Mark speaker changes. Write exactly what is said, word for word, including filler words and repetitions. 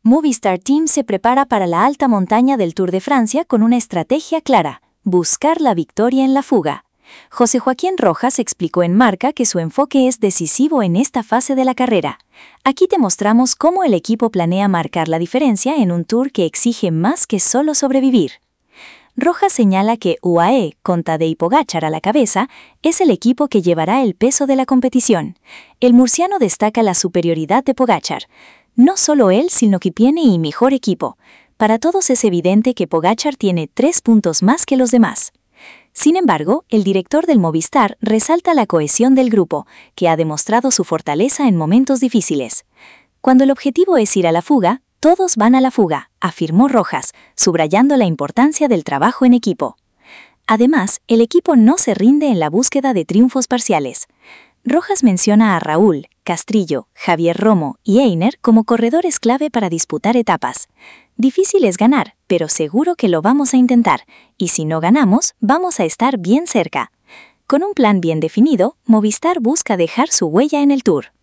Speaker 1: Movistar Team se prepara para la alta montaña del Tour de Francia con una estrategia clara: buscar la victoria en la fuga. José Joaquín Rojas explicó en Marca que su enfoque es decisivo en esta fase de la carrera. Aquí te mostramos cómo el equipo planea marcar la diferencia en un Tour que exige más que solo sobrevivir. Rojas señala que U A E, con Tadej Pogačar a la cabeza, es el equipo que llevará el peso de la competición. El murciano destaca la superioridad de Pogačar. No solo él, sino que tiene y mejor equipo. Para todos es evidente que Pogačar tiene tres puntos más que los demás. Sin embargo, el director del Movistar resalta la cohesión del grupo, que ha demostrado su fortaleza en momentos difíciles. Cuando el objetivo es ir a la fuga, todos van a la fuga, afirmó Rojas, subrayando la importancia del trabajo en equipo. Además, el equipo no se rinde en la búsqueda de triunfos parciales. Rojas menciona a Raúl, Castrillo, Javier Romo y Einer como corredores clave para disputar etapas. Difícil es ganar, pero seguro que lo vamos a intentar, y si no ganamos, vamos a estar bien cerca. Con un plan bien definido, Movistar busca dejar su huella en el Tour.